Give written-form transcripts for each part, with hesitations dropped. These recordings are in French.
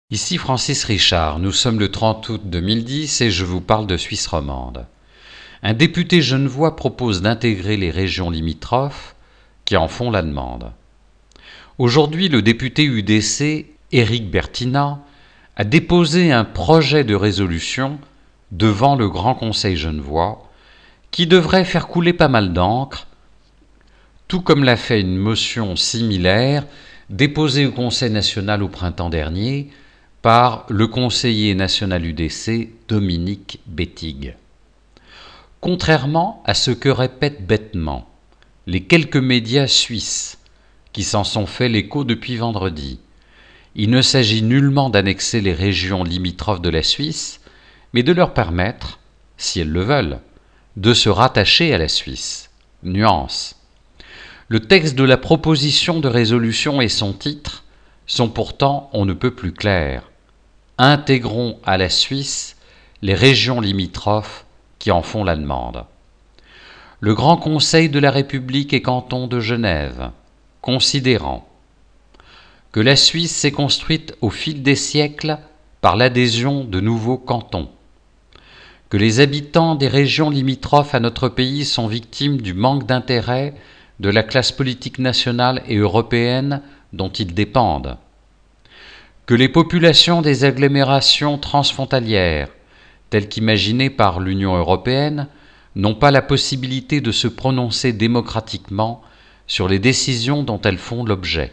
Ici Francis Richard, nous sommes le 30 août 2010 et je vous parle de Suisse romande. Un député genevois propose d'intégrer les régions limitrophes qui en font la demande. Aujourd'hui, le député UDC, Éric Bertina, a déposé un projet de résolution devant le Grand Conseil genevois qui devrait faire couler pas mal d'encre, tout comme l'a fait une motion similaire déposée au Conseil national au printemps dernier par le conseiller national UDC Dominique Bettig. Contrairement à ce que répètent bêtement les quelques médias suisses qui s'en sont fait l'écho depuis vendredi, il ne s'agit nullement d'annexer les régions limitrophes de la Suisse, mais de leur permettre, si elles le veulent, de se rattacher à la Suisse. Nuance. Le texte de la proposition de résolution et son titre sont pourtant on ne peut plus clairs. Intégrons à la Suisse les régions limitrophes qui en font la demande. Le Grand Conseil de la République et canton de Genève, considérant que la Suisse s'est construite au fil des siècles par l'adhésion de nouveaux cantons, que les habitants des régions limitrophes à notre pays sont victimes du manque d'intérêt de la classe politique nationale et européenne dont ils dépendent, que les populations des agglomérations transfrontalières, telles qu'imaginées par l'Union européenne, n'ont pas la possibilité de se prononcer démocratiquement sur les décisions dont elles font l'objet.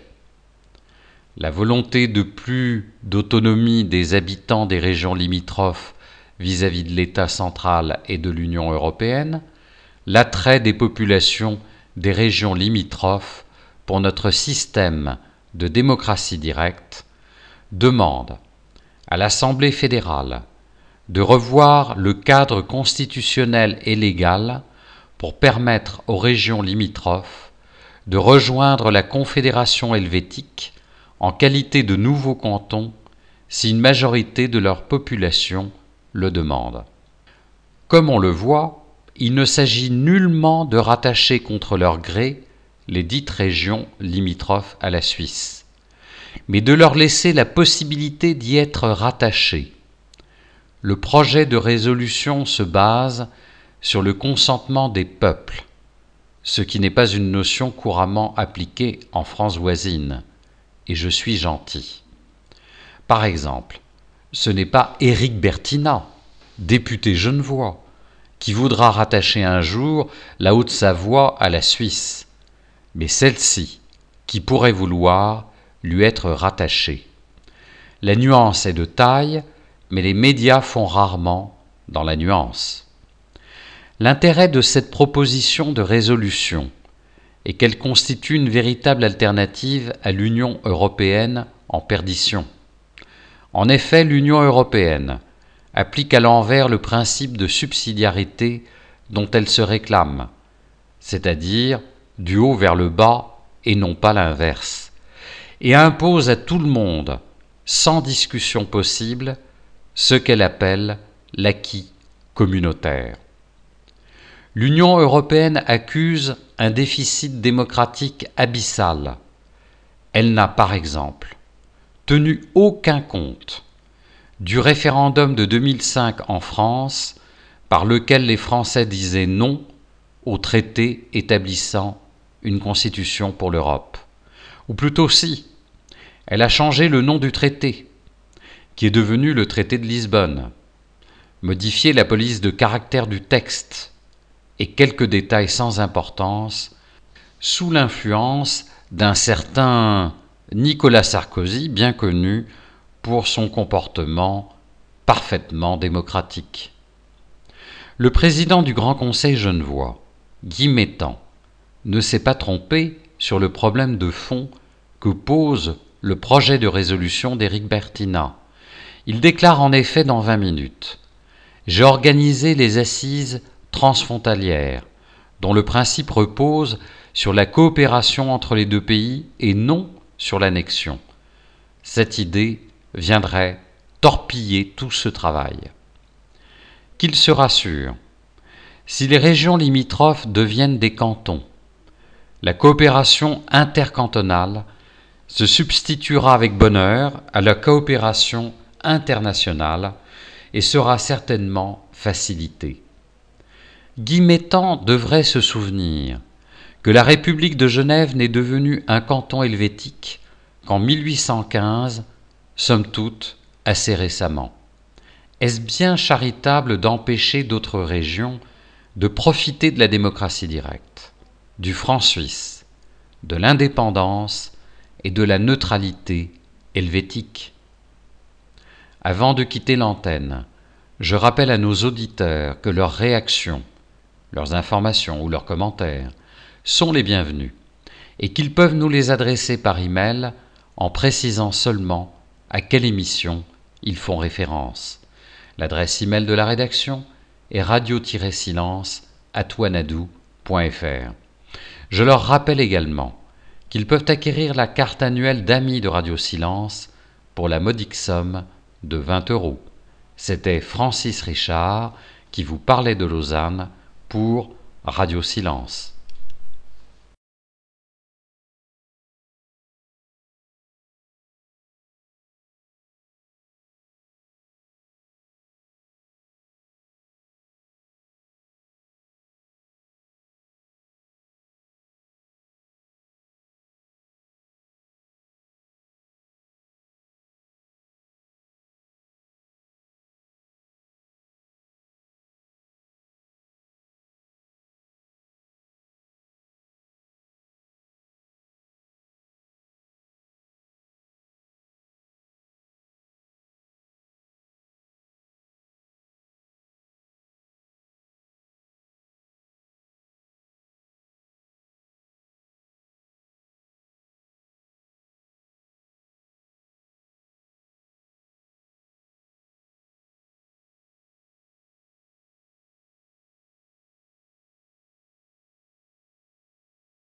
La volonté de plus d'autonomie des habitants des régions limitrophes vis-à-vis de l'État central et de l'Union européenne, l'attrait des populations des régions limitrophes pour notre système de démocratie directe, demande à l'Assemblée fédérale de revoir le cadre constitutionnel et légal pour permettre aux régions limitrophes de rejoindre la Confédération helvétique en qualité de nouveaux cantons si une majorité de leur population le demande. Comme on le voit, il ne s'agit nullement de rattacher contre leur gré les dites régions limitrophes à la Suisse, mais de leur laisser la possibilité d'y être rattachés. Le projet de résolution se base sur le consentement des peuples, ce qui n'est pas une notion couramment appliquée en France voisine, et je suis gentil. Par exemple, ce n'est pas Éric Bertina, député genevois, qui voudra rattacher un jour la Haute-Savoie à la Suisse, mais celle-ci qui pourrait vouloir lui être rattachée. La nuance est de taille, mais les médias font rarement dans la nuance. L'intérêt de cette proposition de résolution est qu'elle constitue une véritable alternative à l'Union européenne en perdition. En effet, l'Union européenne applique à l'envers le principe de subsidiarité dont elle se réclame, c'est-à-dire du haut vers le bas et non pas l'inverse, et impose à tout le monde, sans discussion possible, ce qu'elle appelle l'acquis communautaire. L'Union européenne accuse un déficit démocratique abyssal. Elle n'a par exemple tenu aucun compte du référendum de 2005 en France par lequel les Français disaient non au traité établissant une constitution pour l'Europe. Ou plutôt si, elle a changé le nom du traité, qui est devenu le traité de Lisbonne, modifié la police de caractère du texte et quelques détails sans importance sous l'influence d'un certain Nicolas Sarkozy, bien connu pour son comportement parfaitement démocratique. Le président du Grand Conseil genevois, Guy Métan, ne s'est pas trompé sur le problème de fond que pose le projet de résolution d'Éric Bertina. Il déclare en effet dans 20 minutes « J'ai organisé les assises transfrontalières, dont le principe repose sur la coopération entre les deux pays et non sur l'annexion. Cette idée viendrait torpiller tout ce travail. » Qu'il se rassure, si les régions limitrophes deviennent des cantons, la coopération intercantonale se substituera avec bonheur à la coopération internationale et sera certainement facilitée. Guy Métan devrait se souvenir que la République de Genève n'est devenue un canton helvétique qu'en 1815, somme toute assez récemment. Est-ce bien charitable d'empêcher d'autres régions de profiter de la démocratie directe, du franc suisse, de l'indépendance et de la neutralité helvétique? Avant de quitter l'antenne, je rappelle à nos auditeurs que leurs réactions, leurs informations ou leurs commentaires sont les bienvenus et qu'ils peuvent nous les adresser par email en précisant seulement à quelle émission ils font référence. L'adresse email de la rédaction est radio-silence@wanadoo.fr. Je leur rappelle également qu'ils peuvent acquérir la carte annuelle d'amis de Radio Silence pour la modique somme de 20 €. C'était Francis Richard qui vous parlait de Lausanne pour Radio Silence.